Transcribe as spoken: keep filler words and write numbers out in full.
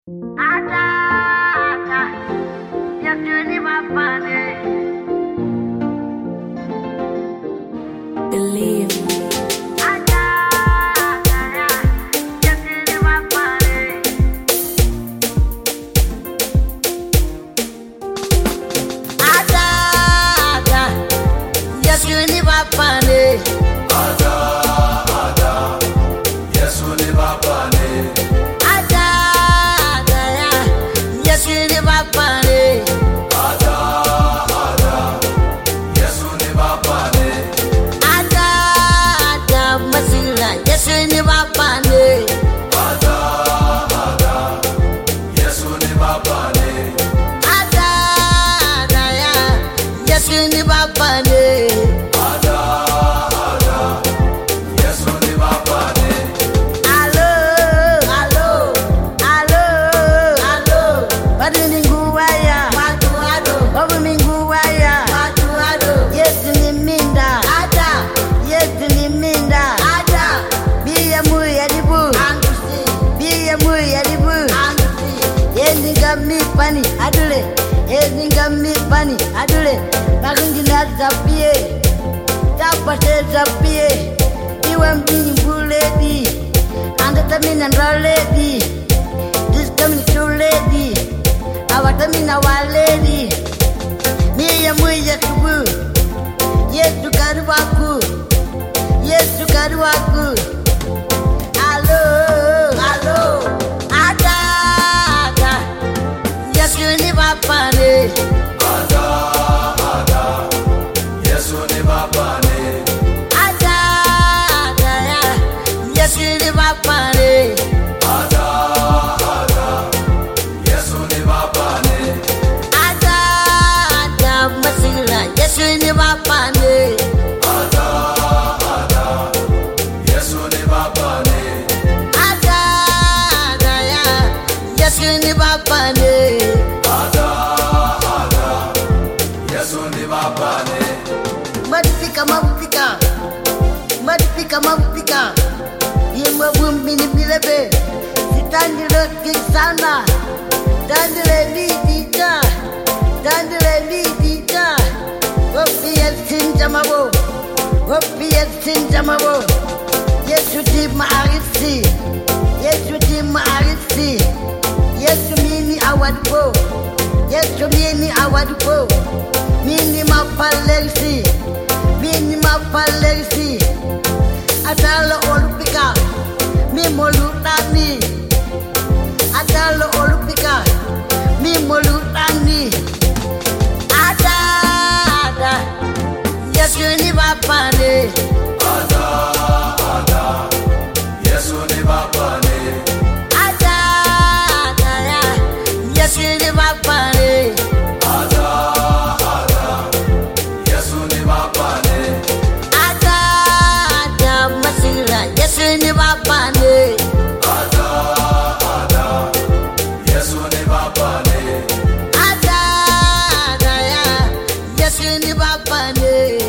Ada, ada, Yesu ni Bapane. Believe me. Ada, ada, Yesu ni Bapane. Ada, ada, Yesu ni Bapane. Ada, ada, Yesu ni Bapane. Ada, ada, Yesu ni Bapane. Ada, ada, Yesu ni Bapane. Ada, ada, Masila, Yesu ni Bapane. Ada, ada, Yesu ni Bapane. Ada, ada, Yesu ni Bapane. Ada, ada, Yesu ni Bapane. Alo, alo, alo, alo. Pada minggu waya, watu ado. Pada minggu waya, watu ado. Yesu ni minda, ada. Yesu ni minda, ada. Biya mu yadibu, angusi. Biya mu yadibu, angusi. Yendi gami pani, adule. Yendi gami pani, adule. Bakungi na zapie, tapate zapie. Iwe mbini buledi, anda tamina ndaledi. This coming to lady, awatamina waledi. Miya muya tubu, Yesu karuwaku, Yesu karuwaku. Alo, alo, ada, ada, Yesu ni Bapane. Ada, ada, Yesu ni Bapane. Ada, ada, Yesu ni Bapane. Ada, ada, Yesu ni Bapane. Ada, ada, Masila, Yesu ni Bapane. Ada, ada, Yesu ni Bapane. Ada, ada, Yesu ni Bapane. Ada, ada, Yesu ni Bapane. Madipika, mabupika, madipika, mabupika. Yema bumbini bilebe, sitandilo kisana, dandile lidita, dandile lidita. Wopi el sinjamabo, wopi el sinjamabo. Yesu di maarisi, Yesu di maarisi. Yesu mini awadbo, Yesu mini awadbo. Mini mapalerisi, mini mapalerisi. Adalo olupika, mi molutani. Adalo olupika, mi molutani. Ada, ada, Yesu ni Bapane. Ada, ada, Yesu ni Bapane. Ada, ada, Yesu ni Bapane. Ada, ada, Yesu ni Bapane. Ada, ada, Masila, Yesu ni Bapane. Ada, ada, Yesu ni Bapane. Ada, ada, Yesu ni Bapane.